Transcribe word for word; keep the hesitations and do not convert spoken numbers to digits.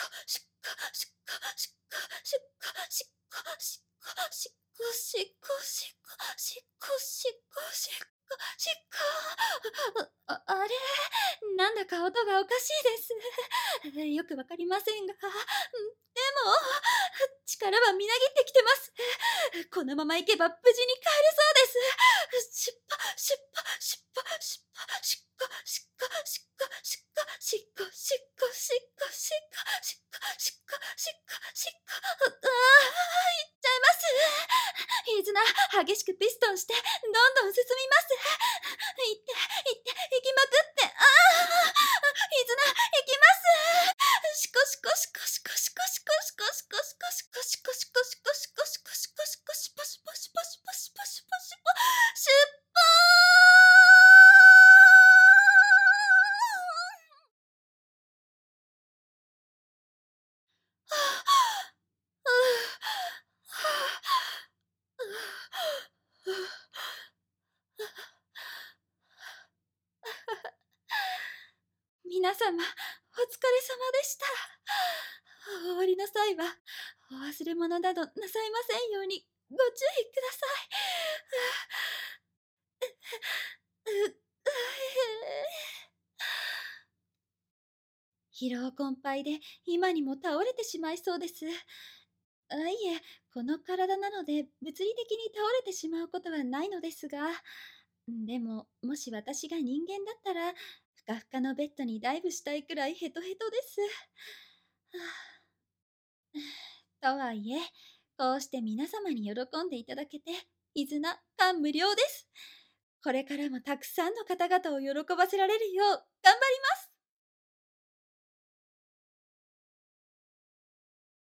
しっかしっかしっかしっかしっかしっかしっかしっかしっかしっかしっかしっかしっかあああれ、なんだか音がおかしいです。よくわかりませんが、でも、力はみなぎってきてます。このまま行けば無事に帰れそうです。しっぱしっぱしっぱしっぱしっかしっかしっかしっかしっかしっかしっかしっかしっかしっかしっかしっかああ、行っちゃいます。飯綱、激しくピストンして、どんどん進みます。行って、行って、行きまくって、ああ、飯綱、行きます。しこしこしこしこしこしこしこしこしこしこしこしこしこしこしこしこしこしポシポシポシポシポシポシポ出皆様、お疲れ様でした。お降りの際は、お忘れ物などなさいませんようにご注意ください。う、う、疲労困憊で今にも倒れてしまいそうです。あ、いえ、この体なので物理的に倒れてしまうことはないのですが、でも、もし私が人間だったら、ふかふかのベッドにダイブしたいくらいヘトヘトです。とはいえ、こうして皆様に喜んでいただけて、いずな感無量です。これからもたくさんの方々を喜ばせられるよう頑張ります。